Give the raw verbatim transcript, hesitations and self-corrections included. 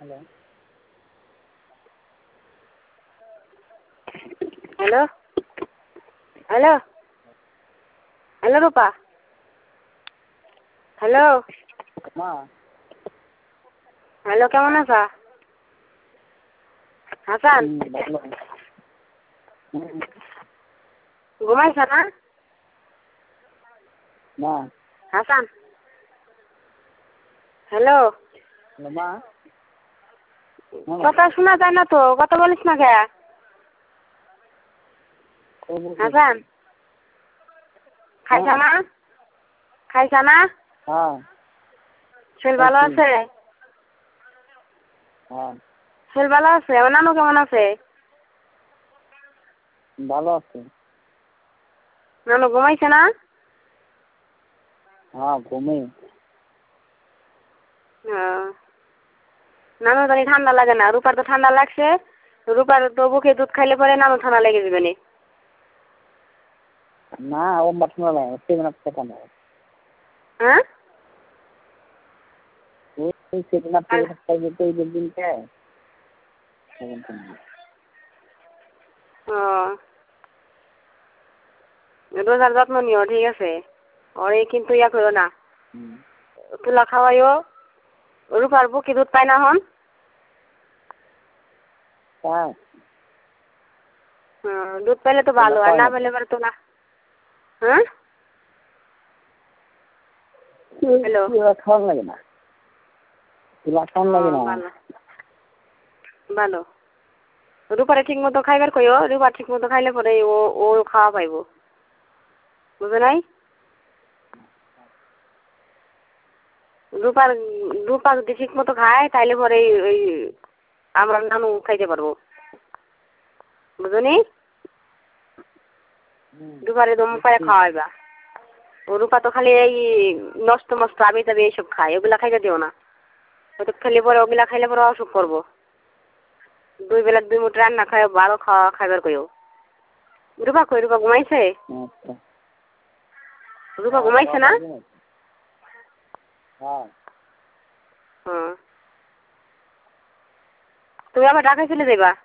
hello hello hello Rupa hello hello কেমন আছা হাসান ঘুমাইছ না না হাসান হ্যালো মা কথা শোনা যায় না তো কথা বলিস না কে হাসান খাইছা না খাইছা না হ্যাঁ শরীর ভালো আছে হ্যাঁ শরীর ভালো আছে আমার নানু কেমন আছে ভালো আছে নানু ঘুমাইছে না হ্যাঁ ঘুমে নানু জানি ঠান্ডা লাগে না রূপার তো ঠান্ডা লাগছে রূপার তো বুকে দুধ খাইলে পরে নানু ঠান্ডা লেগে যাবে নি না ও ঠান্ডা লাগে সেদিন আপনি ঠান্ডা হ্যাঁ ওই সেদিন আপনি যেতে ওই দিনটা ও রোজার যত্ন নিও ঠিক আছে ওরে কিন্তু ইয়া করো না তুলা খাওয়াইও রূপার বুকে দুধ পাই না হন দুধ পাইলে তো ভালো আর না পেলে পরে তোলা হ্যাঁ হ্যালো খাওয়ান লাগে না তুলা খাওয়ান লাগে না ভালো রূপারে ঠিক মতো খাইবার কইও রূপা ঠিক মতো খাইলে পরে ও ও খাওয়া পাইব বুঝে নাই রূপার রূপা যদি ঠিক মতো খায় তাইলে পরে ওই আমরা নানু খাইতে পারবো বুঝনি রূপারে দম পারে খাওয়াইবা ও রূপা তো খালি এই নষ্ট মষ্ট আবি টাবি এইসব খায় ওগুলা খাইতে দিও না ওটা খেলে পরে ওগুলা খাইলে পরে অসুখ করবো দুই বেলা দুই মুঠ রান্না খাই ভালো খাওয়া খাইবার কইও রূপা কই রূপা ঘুমাইছে রূপা ঘুমাইছে না হ্যাঁ হুম তুমি আবার ঢাকায় চলে যাইবা